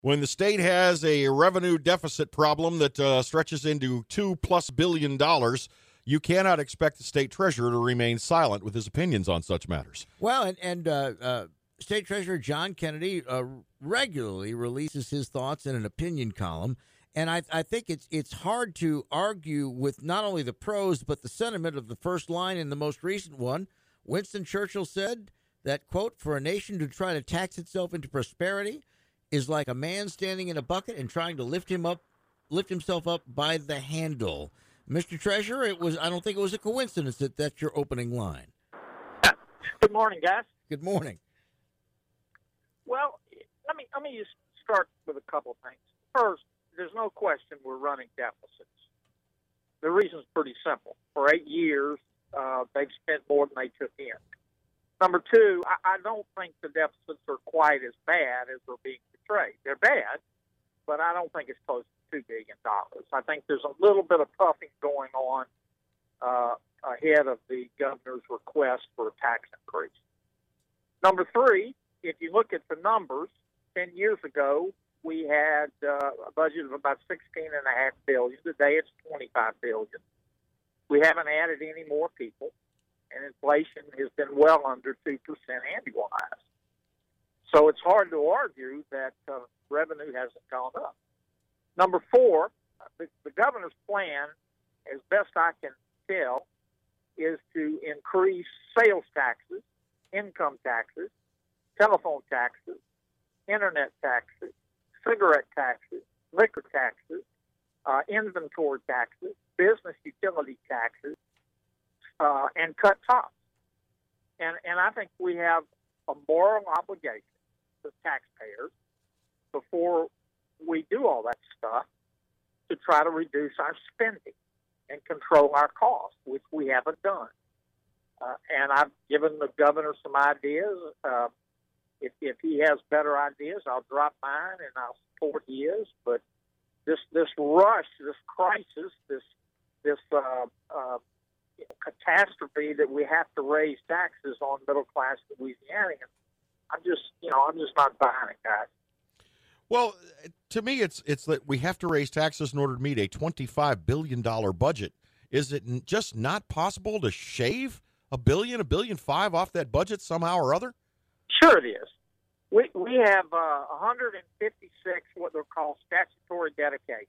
When the state has a revenue deficit problem that stretches into $2+ billion, you cannot expect the state treasurer to remain silent with his opinions on such matters. Well, and State Treasurer John Kennedy regularly releases his thoughts in an opinion column. And I think it's hard to argue with not only the prose, but the sentiment of the first line in the most recent one. Winston Churchill said that, quote, "For a nation to try to tax itself into prosperity is like a man standing in a bucket and trying to lift himself up by the handle." Mr. Treasurer, I don't think it was a coincidence that that's your opening line. Good morning, guys. Good morning. Well, let me just start with a couple of things. First, there's no question we're running deficits. The reason's pretty simple. For 8 years, they've spent more than they took in. Number two, I don't think the deficits are quite as bad as they're being portrayed. They're bad, but I don't think it's close to $2 billion. I think there's a little bit of puffing going on ahead of the governor's request for a tax increase. Number three, if you look at the numbers, 10 years ago, we had a budget of about $16.5 billion. Today, it's $25 billion. We haven't added any more people, and inflation has been well under 2% annualized. So it's hard to argue that revenue hasn't gone up. Number four, the governor's plan, as best I can tell, is to increase sales taxes, income taxes, telephone taxes, internet taxes, cigarette taxes, liquor taxes, inventory taxes, business utility taxes, and cut costs. And I think we have a moral obligation to taxpayers before we do all that stuff to try to reduce our spending and control our costs, which we haven't done. And I've given the governor some ideas. If he has better ideas, I'll drop mine and I'll support his. But this rush, this crisis, this catastrophe that we have to raise taxes on middle class Louisianians, I'm just not buying it, guys. Well, to me, it's that we have to raise taxes in order to meet a $25 billion budget. Is it just not possible to shave $1.5 billion off that budget somehow or other? Sure it is. We have 156 what they're called statutory dedications.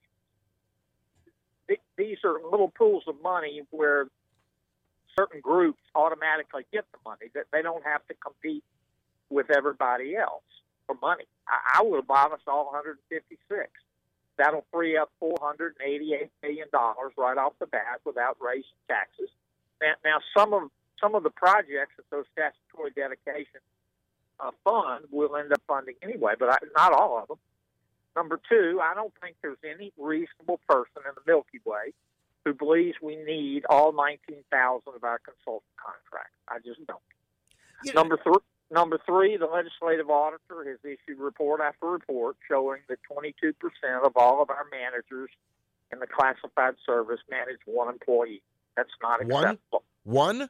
These are little pools of money where certain groups automatically get the money, that they don't have to compete with everybody else for money. I would abolish all 156. That'll free up $488 million right off the bat without raising taxes. Now some of the projects that those statutory dedications fund will end up funding anyway, but not all of them. Number two, I don't think there's any reasonable person in the Milky Way who believes we need all 19,000 of our consultant contracts. I just don't. Yeah. Number three, the legislative auditor has issued report after report showing that 22% of all of our managers in the classified service manage one employee. That's not acceptable. One.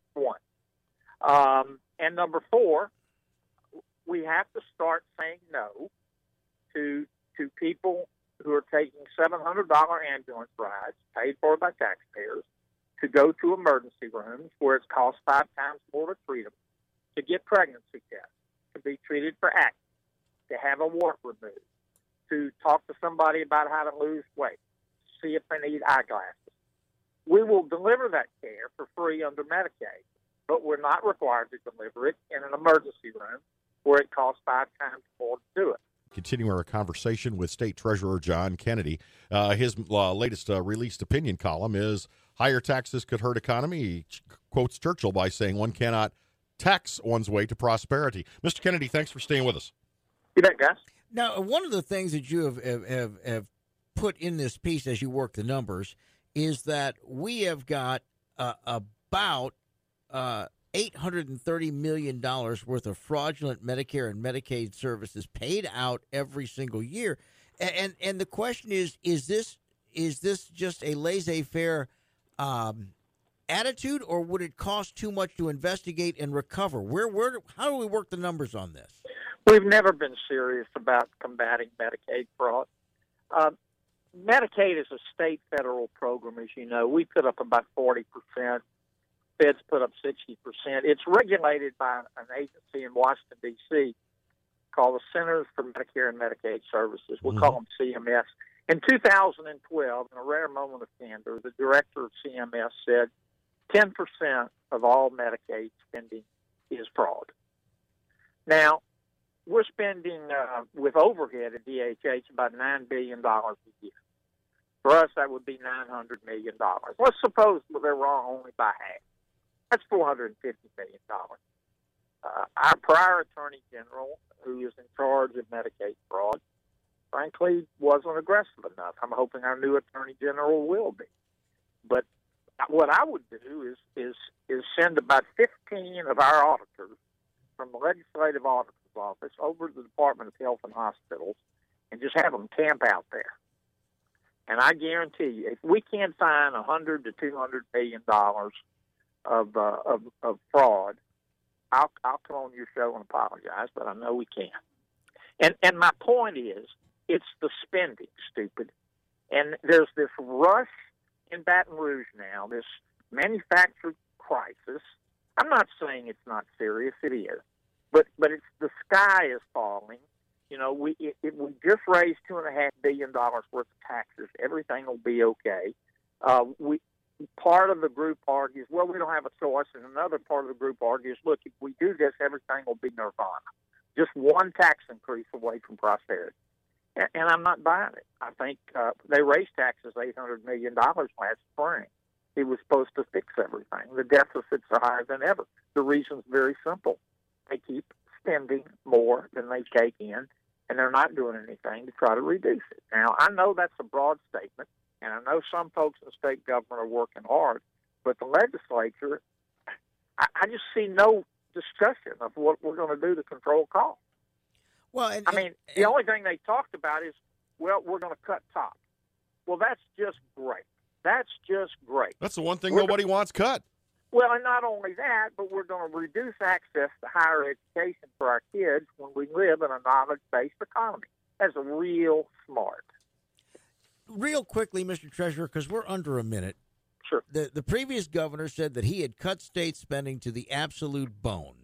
And number four, we have to start saying no to people who are taking $700 ambulance rides paid for by taxpayers to go to emergency rooms where it costs 5 times more to treat them, to get pregnancy tests, to be treated for acne, to have a wart removed, to talk to somebody about how to lose weight, see if they need eyeglasses. We will deliver that care for free under Medicaid, but we're not required to deliver it in an emergency room where it costs 5 times more to do it. Continuing our conversation with State Treasurer John Kennedy, his latest released opinion column is higher taxes could hurt economy. He quotes Churchill by saying one cannot tax one's way to prosperity. Mr. Kennedy, thanks for staying with us. You bet, guys. Now, one of the things that you have put in this piece as you work the numbers is that we have got about $830 million worth of fraudulent Medicare and Medicaid services paid out every single year. And the question is this just a laissez-faire attitude, or would it cost too much to investigate and recover? How do we work the numbers on this? We've never been serious about combating Medicaid fraud. Medicaid is a state-federal program, as you know. We put up about 40%. Feds put up 60%. It's regulated by an agency in Washington, D.C. called the Centers for Medicare and Medicaid Services. We'll call them CMS. In 2012, in a rare moment of candor, the director of CMS said 10% of all Medicaid spending is fraud. Now, we're spending with overhead at DHH about $9 billion a year. For us, that would be $900 million. Let's suppose they're wrong only by half. That's $450 million. Our prior Attorney General, who is in charge of Medicaid fraud, frankly, wasn't aggressive enough. I'm hoping our new Attorney General will be. But what I would do is send about 15 of our auditors from the Legislative Auditor's Office over to the Department of Health and Hospitals and just have them camp out there. And I guarantee you, if we can't find $100 to $200 million of fraud, I'll come on your show and apologize, but I know we can't. And my point is, it's the spending, stupid. And there's this rush in Baton Rouge now, this manufactured crisis. I'm not saying it's not serious, it is. But it's the sky is falling. You know, we just raised $2.5 billion worth of taxes. Everything will be okay. Part of the group argues, well, we don't have a choice, and another part of the group argues, look, if we do this, everything will be nirvana. Just one tax increase away from prosperity. And I'm not buying it. I think they raised taxes $800 million last spring. It was supposed to fix everything. The deficits are higher than ever. The reason's very simple. They keep spending more than they take in, and they're not doing anything to try to reduce it. Now, I know that's a broad statement, and I know some folks in the state government are working hard, but the legislature, I just see no discussion of what we're going to do to control costs. Well, the only thing they talked about is, well, we're going to cut TOP. Well, that's just great. That's just great. That's the one thing nobody wants cut. Well, and not only that, but we're going to reduce access to higher education for our kids when we live in a knowledge-based economy. That's real smart. Real quickly, Mr. Treasurer, because we're under a minute. Sure. The previous governor said that he had cut state spending to the absolute bone.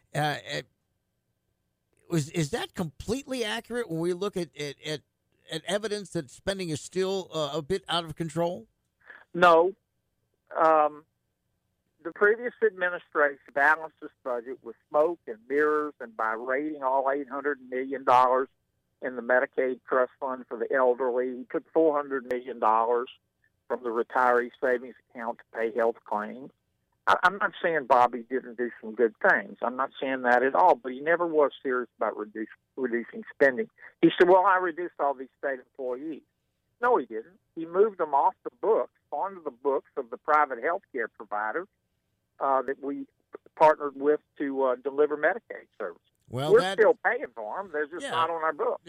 Is that completely accurate when we look at evidence that spending is still a bit out of control? No. The previous administration balanced this budget with smoke and mirrors and by raiding all $800 million in the Medicaid trust fund for the elderly. He took $400 million from the retiree savings account to pay health claims. I'm not saying Bobby didn't do some good things. I'm not saying that at all, but he never was serious about reducing spending. He said, well, I reduced all these state employees. No, he didn't. He moved them off the books, onto the books of the private health care providers that we partnered with to deliver Medicaid services. Well, we're still paying for them. They're just not on our books.